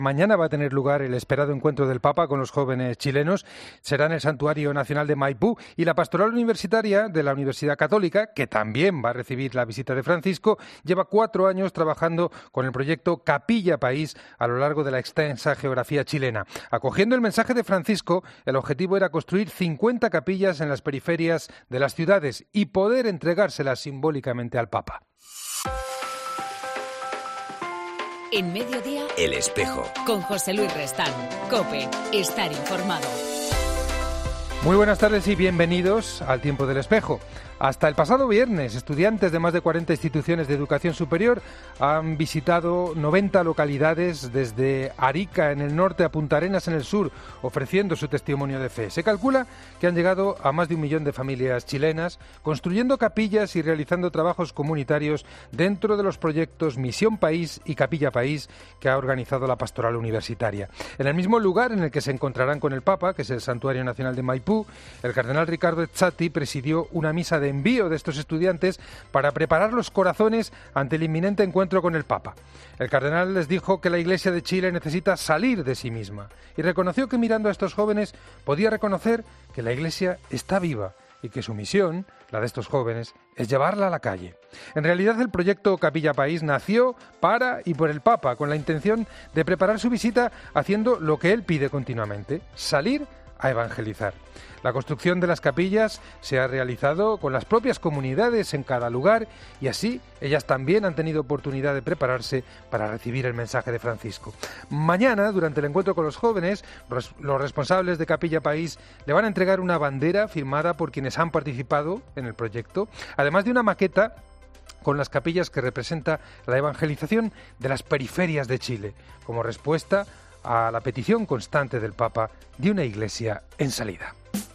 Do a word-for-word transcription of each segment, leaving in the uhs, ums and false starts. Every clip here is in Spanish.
Mañana va a tener lugar el esperado encuentro del Papa con los jóvenes chilenos. Será en el Santuario Nacional de Maipú y la Pastoral Universitaria de la Universidad Católica, que también va a recibir la visita de Francisco, lleva cuatro años trabajando con el proyecto Capilla País a lo largo de la extensa geografía chilena. Acogiendo el mensaje de Francisco, el objetivo era construir cincuenta capillas en las periferias de las ciudades y poder entregárselas simbólicamente al Papa. En Mediodía, El Espejo. Con José Luis Restán. COPE. Estar informado. Muy buenas tardes y bienvenidos al Tiempo del Espejo. Hasta el pasado viernes, estudiantes de más de cuarenta instituciones de educación superior han visitado noventa localidades desde Arica en el norte a Punta Arenas en el sur, ofreciendo su testimonio de fe. Se calcula que han llegado a más de un millón de familias chilenas, construyendo capillas y realizando trabajos comunitarios dentro de los proyectos Misión País y Capilla País que ha organizado la Pastoral Universitaria. En el mismo lugar en el que se encontrarán con el Papa, que es el Santuario Nacional de Maipú, el cardenal Ricardo Ezzati presidió una misa de envío de estos estudiantes para preparar los corazones ante el inminente encuentro con el Papa. El cardenal les dijo que la Iglesia de Chile necesita salir de sí misma y reconoció que mirando a estos jóvenes podía reconocer que la Iglesia está viva y que su misión, la de estos jóvenes, es llevarla a la calle. En realidad, el proyecto Capilla País nació para y por el Papa, con la intención de preparar su visita haciendo lo que él pide continuamente: salir a evangelizar. La construcción de las capillas se ha realizado con las propias comunidades en cada lugar y así ellas también han tenido oportunidad de prepararse para recibir el mensaje de Francisco. Mañana, durante el encuentro con los jóvenes, los responsables de Capilla País le van a entregar una bandera firmada por quienes han participado en el proyecto, además de una maqueta con las capillas que representa la evangelización de las periferias de Chile, como respuesta a la petición constante del Papa de una iglesia en salida.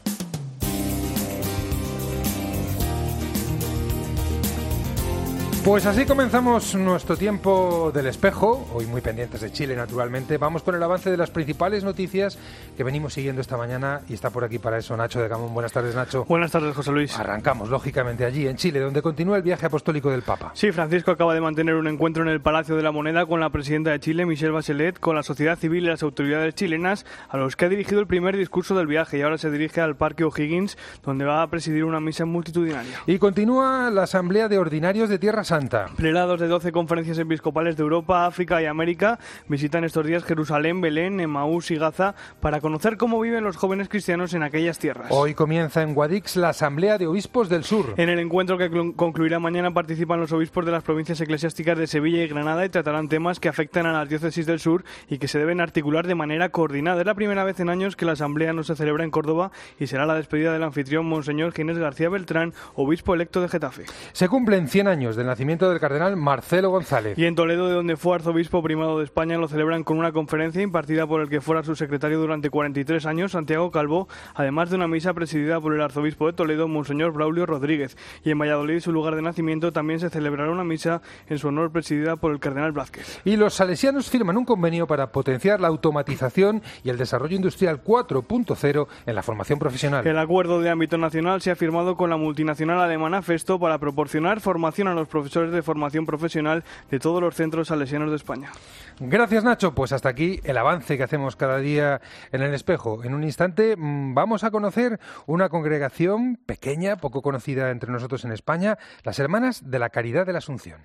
Pues así comenzamos nuestro tiempo del espejo, hoy muy pendientes de Chile naturalmente. Vamos con el avance de las principales noticias que venimos siguiendo esta mañana y está por aquí para eso Nacho de Gamón. Buenas tardes, Nacho. Buenas tardes, José Luis. Arrancamos lógicamente allí en Chile, donde continúa el viaje apostólico del Papa. Sí, Francisco acaba de mantener un encuentro en el Palacio de la Moneda con la presidenta de Chile, Michelle Bachelet, con la sociedad civil y las autoridades chilenas, a los que ha dirigido el primer discurso del viaje y ahora se dirige al Parque O'Higgins, donde va a presidir una misa multitudinaria. Y continúa la Asamblea de Ordinarios de Tierra Santa. Prelados de doce conferencias episcopales de Europa, África y América visitan estos días Jerusalén, Belén, Emaús y Gaza para conocer cómo viven los jóvenes cristianos en aquellas tierras. Hoy comienza en Guadix la Asamblea de Obispos del Sur. En el encuentro que concluirá mañana participan los obispos de las provincias eclesiásticas de Sevilla y Granada y tratarán temas que afectan a las diócesis del sur y que se deben articular de manera coordinada. Es la primera vez en años que la Asamblea no se celebra en Córdoba y será la despedida del anfitrión Monseñor Ginés García Beltrán, obispo electo de Getafe. Se cumplen cien años del nacimiento del cardenal Marcelo González. Y en Toledo, de donde fue arzobispo primado de España, lo celebran con una conferencia impartida por el que fuera su secretario durante cuarenta y tres años, Santiago Calvo, además de una misa presidida por el arzobispo de Toledo, Monseñor Braulio Rodríguez. Y en Valladolid, su lugar de nacimiento, también se celebrará una misa en su honor presidida por el cardenal Blázquez. Y los salesianos firman un convenio para potenciar la automatización y el desarrollo industrial cuatro punto cero en la formación profesional. El acuerdo de ámbito nacional se ha firmado con la multinacional alemana Festo para proporcionar formación a los profesores de formación profesional de todos los centros salesianos de España. Gracias, Nacho. Pues hasta aquí el avance que hacemos cada día en el espejo. En un instante vamos a conocer una congregación pequeña, poco conocida entre nosotros en España, las Hermanas de la Caridad de la Asunción.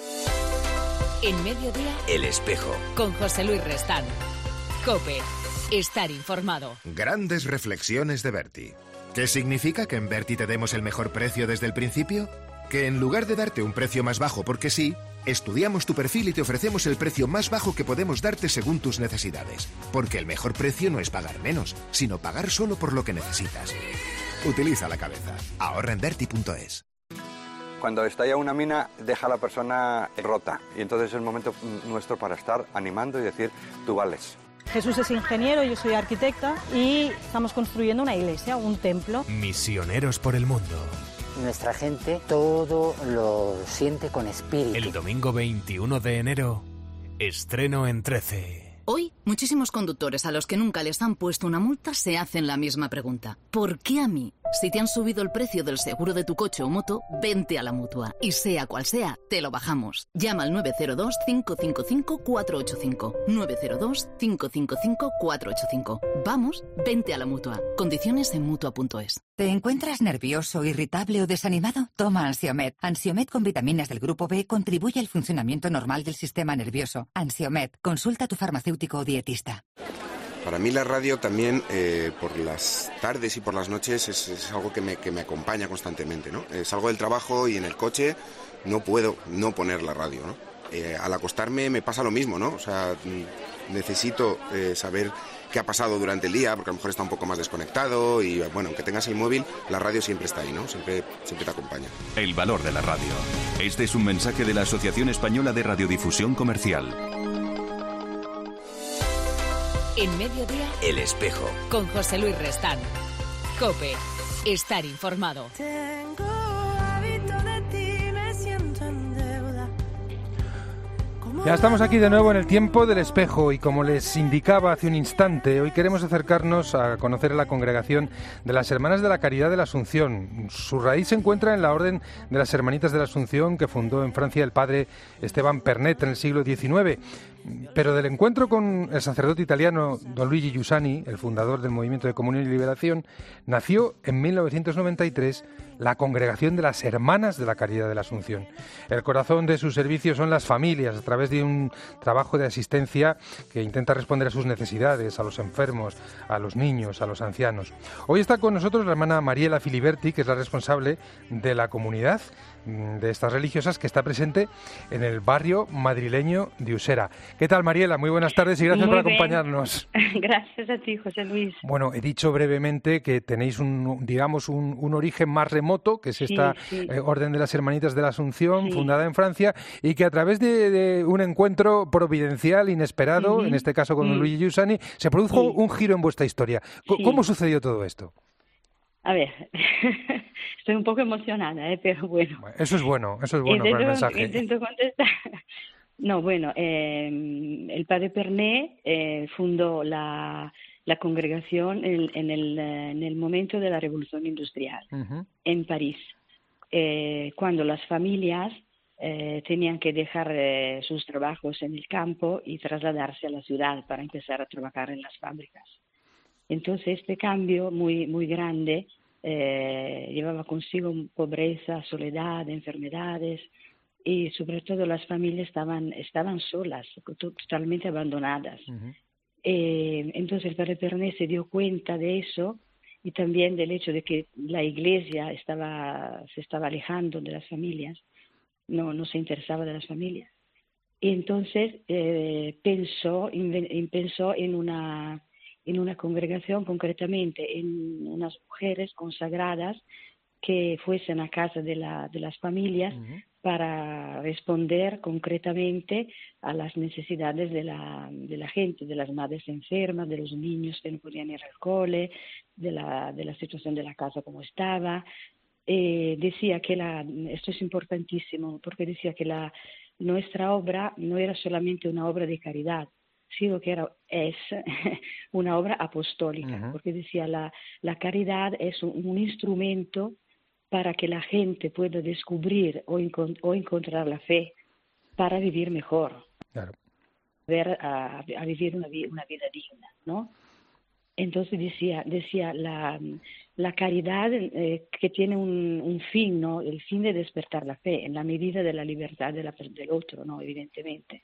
En Mediodía, El Espejo. Con José Luis Restán. COPE. Estar informado. Grandes reflexiones de Berti. ¿Qué significa que en Berti te demos el mejor precio desde el principio? Que en lugar de darte un precio más bajo porque sí, estudiamos tu perfil y te ofrecemos el precio más bajo que podemos darte según tus necesidades. Porque el mejor precio no es pagar menos, sino pagar solo por lo que necesitas. Utiliza la cabeza. Ahorra en Berti punto es. Cuando estalla una mina, deja a la persona rota. Y entonces es el momento nuestro para estar animando y decir, tú vales. Jesús es ingeniero, yo soy arquitecta y estamos construyendo una iglesia, un templo. Misioneros por el mundo. Nuestra gente todo lo siente con espíritu. El domingo veintiuno de enero, estreno en trece. Hoy, muchísimos conductores a los que nunca les han puesto una multa se hacen la misma pregunta. ¿Por qué a mí? Si te han subido el precio del seguro de tu coche o moto, vente a la Mutua. Y sea cual sea, te lo bajamos. Llama al nueve cero dos, cinco cinco cinco, cuatro ocho cinco. nueve cero dos, cinco cinco cinco, cuatro ocho cinco. Vamos, vente a la Mutua. Condiciones en Mutua punto es. ¿Te encuentras nervioso, irritable o desanimado? Toma Ansiomed. Ansiomed con vitaminas del grupo B contribuye al funcionamiento normal del sistema nervioso. Ansiomed. Consulta a tu farmacéutico o dietista. Para mí la radio también, eh, por las tardes y por las noches, es, es algo que me, que me acompaña constantemente, ¿no? Eh, salgo del trabajo y en el coche no puedo no poner la radio, ¿no? Eh, al acostarme me pasa lo mismo, ¿no? O sea, necesito eh, saber qué ha pasado durante el día, porque a lo mejor está un poco más desconectado y, bueno, aunque tengas el móvil, la radio siempre está ahí, ¿no? Siempre, siempre te acompaña. El valor de la radio. Este es un mensaje de la Asociación Española de Radiodifusión Comercial. En Mediodía, El Espejo. Con José Luis Restán. COPE. Estar informado. Tengo hábito de ti, me siento en deuda. Ya estamos aquí de nuevo en el tiempo del espejo y como les indicaba hace un instante, hoy queremos acercarnos a conocer a la congregación de las Hermanas de la Caridad de la Asunción. Su raíz se encuentra en la Orden de las Hermanitas de la Asunción que fundó en Francia el padre Esteban Pernet en el siglo diecinueve. Pero del encuentro con el sacerdote italiano Don Luigi Giussani, el fundador del Movimiento de Comunión y Liberación, nació en mil novecientos noventa y tres la Congregación de las Hermanas de la Caridad de la Asunción. El corazón de su servicio son las familias, a través de un trabajo de asistencia que intenta responder a sus necesidades, a los enfermos, a los niños, a los ancianos. Hoy está con nosotros la hermana Mariela Filiberti, que es la responsable de la comunidad de estas religiosas que está presente en el barrio madrileño de Usera. ¿Qué tal, Mariela? Muy buenas tardes y gracias Muy por bien. acompañarnos. Gracias a ti, José Luis. Bueno, he dicho brevemente que tenéis un, digamos, un, un origen más remoto, que es esta Sí, sí. eh, Orden de las Hermanitas de la Asunción, Sí. fundada en Francia, y que a través de, de un encuentro providencial, inesperado, Ujú. en este caso con Mm. Luigi Giussani, se produjo Sí. un giro en vuestra historia. Co- Sí. ¿Cómo sucedió todo esto? A ver, estoy un poco emocionada, ¿eh? Pero bueno. Eso es bueno, eso es bueno para el intento, mensaje. intento contestar. No, bueno, eh, el padre Pernet eh, fundó la, la congregación en, en, el, eh, en el momento de la Revolución Industrial, Ujú. en París, eh, cuando las familias eh, tenían que dejar eh, sus trabajos en el campo y trasladarse a la ciudad para empezar a trabajar en las fábricas. Entonces este cambio muy, muy grande eh, llevaba consigo pobreza, soledad, enfermedades y sobre todo las familias estaban, estaban solas, to- totalmente abandonadas. Ujú. Eh, entonces el padre Pernet se dio cuenta de eso y también del hecho de que la iglesia estaba, se estaba alejando de las familias, no, no se interesaba de las familias. Y entonces eh, pensó, inven- pensó en una en una congregación, concretamente en unas mujeres consagradas que fuesen a casa de, la, de las familias Ujú. para responder concretamente a las necesidades de la, de la gente, de las madres enfermas, de los niños que no podían ir al cole, de la, de la situación de la casa como estaba. Eh, decía que la, esto es importantísimo, porque decía que la, nuestra obra no era solamente una obra de caridad, sino que era, es una obra apostólica, Ujú. porque decía la, la caridad es un, un instrumento para que la gente pueda descubrir o, encon- o encontrar la fe para vivir mejor, Claro. ver a, a vivir una, vi- una vida digna, ¿no? Entonces decía, decía la, la caridad eh, que tiene un, un fin, ¿no? El fin de despertar la fe en la medida de la libertad de la per- del otro, ¿no? Evidentemente.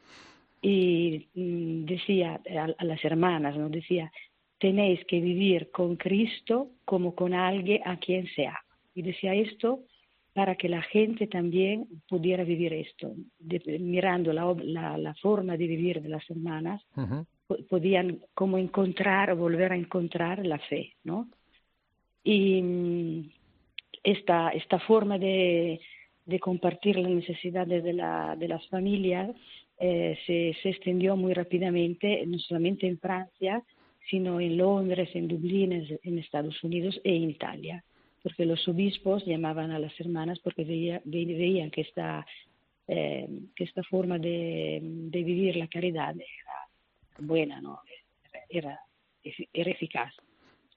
Y mm, decía a, a las hermanas, ¿no? Decía, tenéis que vivir con Cristo como con alguien a quien se ama. Y decía esto para que la gente también pudiera vivir esto, de- mirando la, ob- la, la forma de vivir de las hermanas, Ujú. po- podían como encontrar o volver a encontrar la fe, ¿no? Y mm, esta, esta forma de, de compartir las necesidades de, la, de las familias eh, se, se extendió muy rápidamente, no solamente en Francia, sino en Londres, en Dublín, en, en Estados Unidos e en Italia, porque los obispos llamaban a las hermanas porque veía, ve- veían que esta, eh, que esta forma de, de vivir la caridad era buena, ¿no? Era, era eficaz.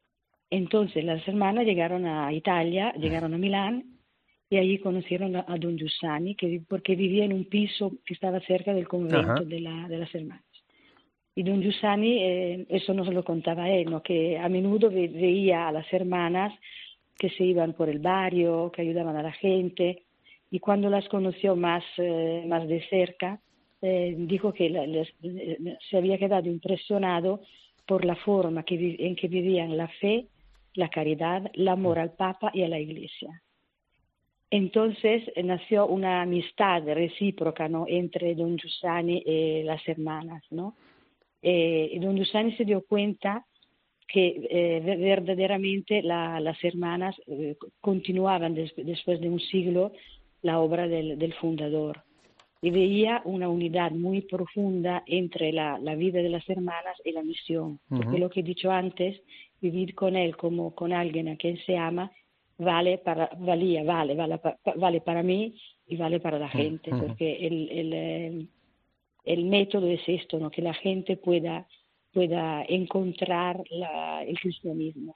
Entonces las hermanas llegaron a Italia, llegaron a Milán y allí conocieron a, a don Giussani, que, porque vivía en un piso que estaba cerca del convento de, la, de las hermanas. Y don Giussani, eh, eso nos lo contaba él, ¿no? Que a menudo ve, veía a las hermanas que se iban por el barrio, que ayudaban a la gente, y cuando las conoció más, eh, más de cerca, eh, dijo que la, les, les, se había quedado impresionado por la forma que, en que vivían la fe, la caridad, el amor al Papa y a la Iglesia. Entonces eh, nació una amistad recíproca, ¿no? Entre don Giussani y las hermanas, ¿no? Eh, don Giussani se dio cuenta que eh, verdaderamente la, las hermanas eh, continuaban des, después de un siglo la obra del, del fundador, y veía una unidad muy profunda entre la, la vida de las hermanas y la misión, uh-huh. porque lo que he dicho antes, vivir con él como con alguien a quien se ama, vale para, valía, vale, vale, vale para mí y vale para la gente, uh-huh. porque el, el, el, el método es esto, ¿no? Que la gente pueda, pueda encontrar la, el cristianismo.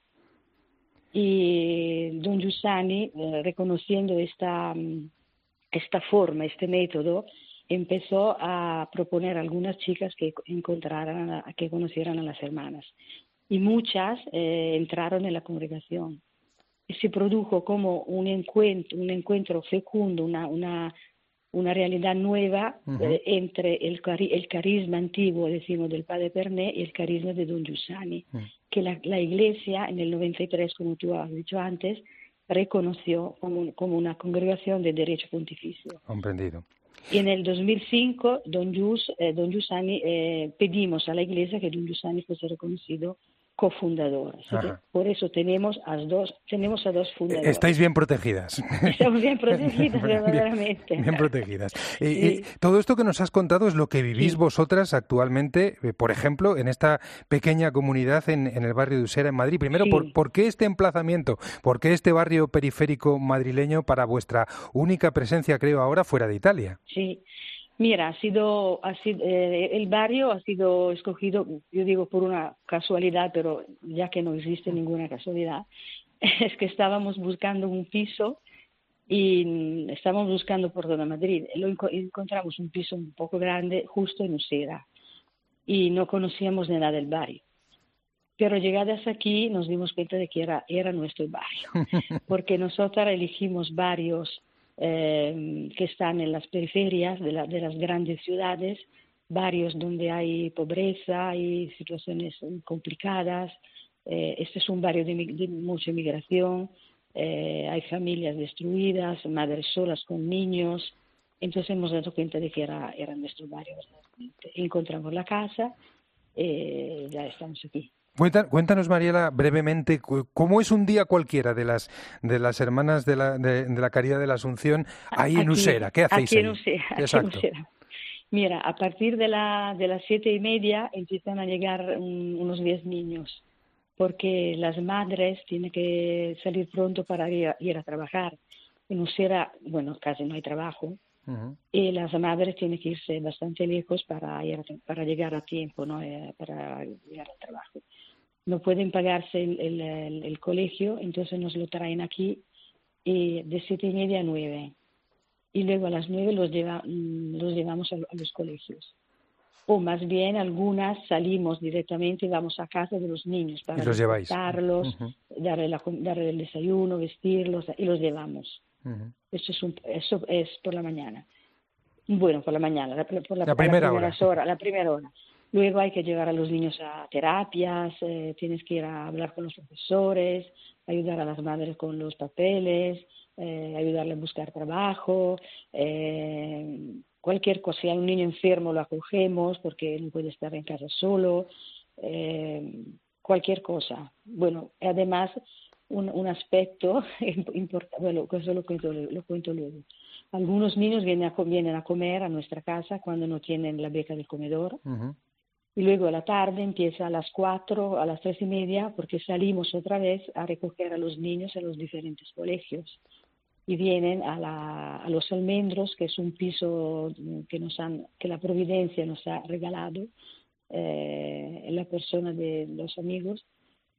Y don Giussani, eh, reconociendo esta, esta forma, este método, empezó a proponer a algunas chicas que encontraran, a, que conocieran a las hermanas. Y muchas eh, entraron en la congregación. Y se produjo como un encuentro, un encuentro fecundo, una, una, una realidad nueva uh-huh. eh, entre el, cari- el carisma antiguo, decimos, del padre Pernet y el carisma de don Giussani, uh-huh. que la, la Iglesia en el noventa y tres, como tú has dicho antes, reconoció como, como una congregación de derecho pontificio. Comprendido. Y en el dos mil cinco, don, Gius, eh, don Giussani, eh, pedimos a la Iglesia que don Giussani fuese reconocido cofundador. Por eso tenemos a dos, tenemos a dos fundadores. Estáis bien protegidas. Estamos bien protegidas, verdaderamente. Bien, bien protegidas. Sí. Eh, eh, todo esto que nos has contado es lo que vivís sí. vosotras actualmente, eh, por ejemplo, en esta pequeña comunidad en, en el barrio de Usera, en Madrid. Primero, sí. ¿por, ¿por qué este emplazamiento? ¿Por qué este barrio periférico madrileño para vuestra única presencia, creo, ahora fuera de Italia? Sí. Mira, ha sido, ha sido eh, el barrio ha sido escogido, yo digo por una casualidad, pero ya que no existe ninguna casualidad, es que estábamos buscando un piso y estábamos buscando por toda Madrid. Lo encontramos un piso un poco grande justo en Usera y no conocíamos nada del barrio. Pero llegadas aquí nos dimos cuenta de que era, era nuestro barrio, porque nosotras elegimos barrios Eh, que están en las periferias de, la, de las grandes ciudades, barrios donde hay pobreza, hay situaciones complicadas. Eh, este es un barrio de, de mucha inmigración, eh, hay familias destruidas, madres solas con niños. Entonces hemos dado cuenta de que era, era nuestro barrio. Encontramos la casa y eh, ya estamos aquí. Cuéntanos, Mariela, brevemente, ¿cómo es un día cualquiera de las de las hermanas de la, de, de la Caridad de la Asunción ahí aquí, en Usera? ¿Qué hacéis aquí ahí? En Usera, aquí en Usera. Mira, a partir de, la, de las siete y media empiezan a llegar un, unos diez niños, porque las madres tienen que salir pronto para ir a, ir a trabajar. En Usera, bueno, casi no hay trabajo, uh-huh. y las madres tienen que irse bastante lejos para, ir a, para llegar a tiempo, ¿no? Eh, para llegar al trabajo. No pueden pagarse el, el, el, el colegio, entonces nos lo traen aquí y de siete y media a nueve. Y luego a las nueve los, lleva, los llevamos a, a los colegios. O más bien algunas salimos directamente y vamos a casa de los niños para despertarlos, uh-huh. darle, la, darle el desayuno, vestirlos y los llevamos. Uh-huh. Eso, es un, eso es por la mañana. Bueno, por la mañana, la, por la, la primera la hora. hora. La primera hora. Luego hay que llevar a los niños a terapias, eh, tienes que ir a hablar con los profesores, ayudar a las madres con los papeles, eh, ayudarle a buscar trabajo, eh, cualquier cosa. Si hay un niño enfermo lo acogemos porque no puede estar en casa solo, eh, cualquier cosa. Bueno, además un, un aspecto importante, bueno, eso lo cuento, lo cuento luego. Algunos niños vienen a, vienen a comer a nuestra casa cuando no tienen la beca del comedor. Uh-huh. Y luego a la tarde empieza a las cuatro, a las tres y media, porque salimos otra vez a recoger a los niños a los diferentes colegios. Y vienen a, la, a los Almendros, que es un piso que, nos han, que la Providencia nos ha regalado, eh, en la persona de los amigos.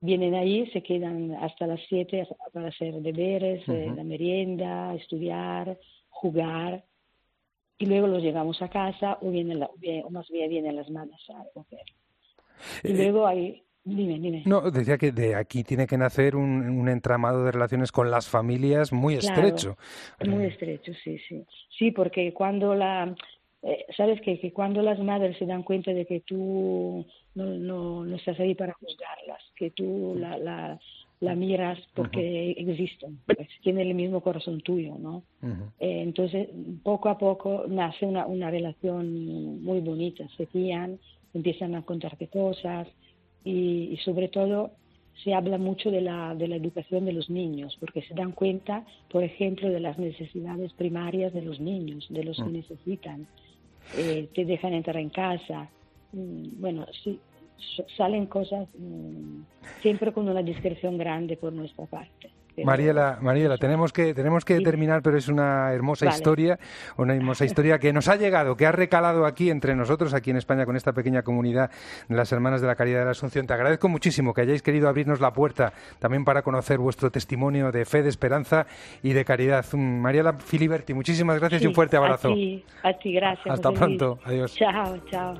vienen ahí, se quedan hasta las siete para hacer deberes, Uh-huh. eh, la merienda, estudiar, jugar, y luego los llevamos a casa o, vienen la, o más bien vienen las madres a recoger. Y Eh, luego hay... Dime, dime. No, decía que de aquí tiene que nacer un, un entramado de relaciones con las familias muy Claro, estrecho. muy Eh, estrecho, sí, sí. Sí, porque cuando la... eh, sabes que, que cuando las madres se dan cuenta de que tú no, no, no estás ahí para juzgarlas, que tú la, la, la miras porque existen, pues, tienen el mismo corazón tuyo, ¿no? uh-huh. Eh, entonces, poco a poco nace una, una relación muy bonita, se guían, empiezan a contarte cosas y, y sobre todo se habla mucho de la, de la educación de los niños, porque se dan cuenta, por ejemplo, de las necesidades primarias de los niños, de los que necesitan. Eh, te dejan entrar en casa. Mm, bueno, sí, so- salen cosas mm, siempre con una discreción grande por nuestra parte. Pero- Mariela, Mariela, tenemos que tenemos que terminar, pero es una hermosa Vale. historia, una hermosa historia que nos ha llegado, que ha recalado aquí entre nosotros, aquí en España, con esta pequeña comunidad de las Hermanas de la Caridad de la Asunción. Te agradezco muchísimo que hayáis querido abrirnos la puerta también para conocer vuestro testimonio de fe, de esperanza y de caridad. Mm, Mariela Filiberti, muchísimas gracias y un Sí, fuerte abrazo. A ti, a ti, gracias. Hasta José Luis. pronto, adiós. Chao, chao.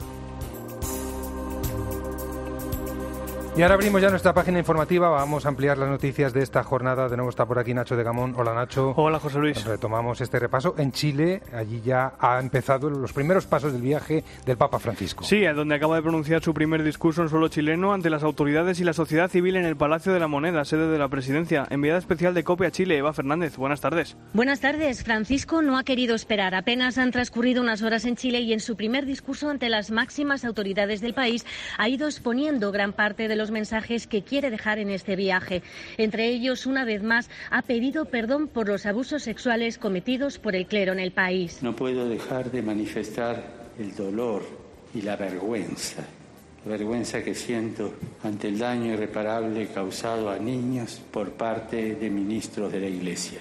Y ahora abrimos ya nuestra página informativa, vamos a ampliar las noticias de esta jornada. De nuevo está por aquí Nacho de Gamón. Hola, Nacho. Hola, José Luis. Retomamos este repaso en Chile. Allí ya ha empezado los primeros pasos del viaje del Papa Francisco. Sí, donde acaba de pronunciar su primer discurso en suelo chileno ante las autoridades y la sociedad civil en el Palacio de la Moneda, sede de la presidencia. Enviada especial de COPE a Chile, Eva Fernández. Buenas tardes. Buenas tardes. Francisco no ha querido esperar. Apenas han transcurrido unas horas en Chile y en su primer discurso ante las máximas autoridades del país ha ido exponiendo gran parte de los mensajes que quiere dejar en este viaje. Entre ellos, una vez más, ha pedido perdón por los abusos sexuales cometidos por el clero en el país. No puedo dejar de manifestar el dolor y la vergüenza, la vergüenza que siento ante el daño irreparable causado a niños por parte de ministros de la Iglesia.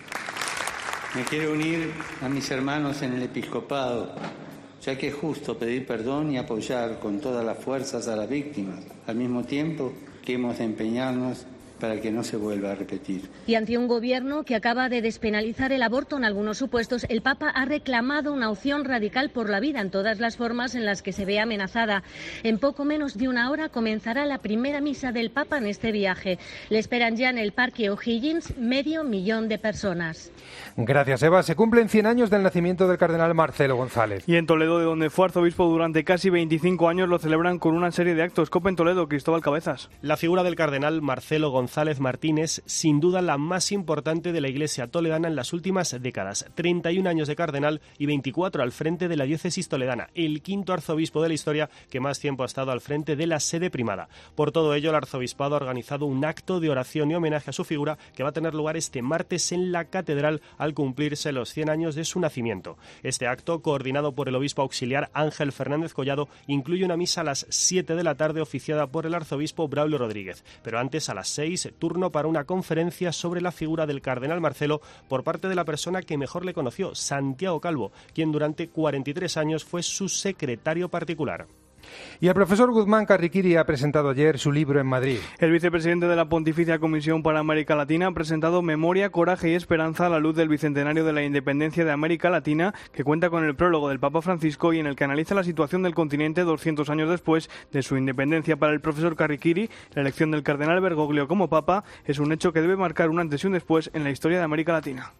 Me quiero unir a mis hermanos en el episcopado, ya que es justo pedir perdón y apoyar con todas las fuerzas a las víctimas, al mismo tiempo que hemos de empeñarnos para que no se vuelva a repetir. Y ante un gobierno que acaba de despenalizar el aborto en algunos supuestos, el Papa ha reclamado una opción radical por la vida en todas las formas en las que se ve amenazada. En poco menos de una hora comenzará la primera misa del Papa en este viaje. Le esperan ya en el Parque O'Higgins medio millón de personas. Gracias, Eva. Se cumplen cien años del nacimiento del cardenal Marcelo González. Y en Toledo, de donde fue arzobispo durante casi veinticinco años, lo celebran con una serie de actos. COPE en Toledo, Cristóbal Cabezas. La figura del cardenal Marcelo González Martínez, sin duda la más importante de la Iglesia toledana en las últimas décadas. treinta y un años de cardenal y veinticuatro al frente de la diócesis toledana, el quinto arzobispo de la historia que más tiempo ha estado al frente de la sede primada. Por todo ello, el arzobispado ha organizado un acto de oración y homenaje a su figura que va a tener lugar este martes en la catedral al cumplirse los cien años de su nacimiento. Este acto, coordinado por el obispo auxiliar Ángel Fernández Collado, incluye una misa a las siete de la tarde oficiada por el arzobispo Braulio Rodríguez. Pero antes, a las seis, turno para una conferencia sobre la figura del cardenal Marcelo por parte de la persona que mejor le conoció, Santiago Calvo, quien durante cuarenta y tres años fue su secretario particular. Y el profesor Guzmán Carriquiri ha presentado ayer su libro en Madrid. El vicepresidente de la Pontificia Comisión para América Latina ha presentado Memoria, Coraje y Esperanza a la luz del bicentenario de la independencia de América Latina, que cuenta con el prólogo del Papa Francisco y en el que analiza la situación del continente doscientos años después de su independencia. Para el profesor Carriquiri, la elección del cardenal Bergoglio como Papa es un hecho que debe marcar un antes y un después en la historia de América Latina.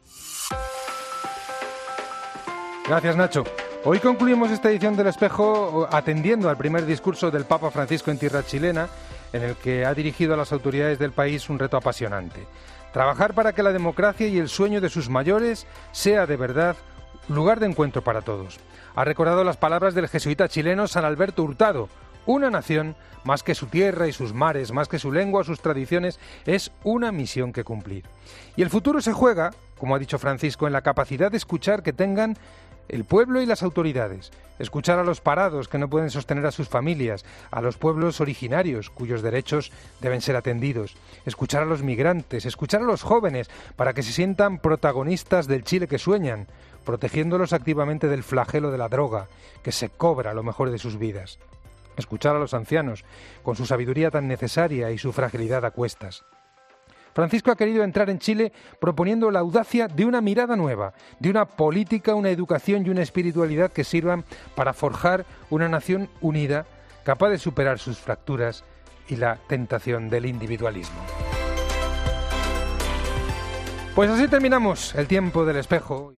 Gracias, Nacho. Hoy concluimos esta edición del Espejo atendiendo al primer discurso del Papa Francisco en tierra chilena, en el que ha dirigido a las autoridades del país un reto apasionante. Trabajar para que la democracia y el sueño de sus mayores sea de verdad lugar de encuentro para todos. Ha recordado las palabras del jesuita chileno San Alberto Hurtado: una nación, más que su tierra y sus mares, más que su lengua o sus tradiciones, es una misión que cumplir. Y el futuro se juega, como ha dicho Francisco, en la capacidad de escuchar que tengan el pueblo y las autoridades, escuchar a los parados que no pueden sostener a sus familias, a los pueblos originarios cuyos derechos deben ser atendidos, escuchar a los migrantes, escuchar a los jóvenes para que se sientan protagonistas del Chile que sueñan, protegiéndolos activamente del flagelo de la droga, que se cobra lo mejor de sus vidas. escuchar a los ancianos, con su sabiduría tan necesaria y su fragilidad a cuestas. Francisco ha querido entrar en Chile proponiendo la audacia de una mirada nueva, de una política, una educación y una espiritualidad que sirvan para forjar una nación unida, capaz de superar sus fracturas y la tentación del individualismo. Pues así terminamos el tiempo del espejo.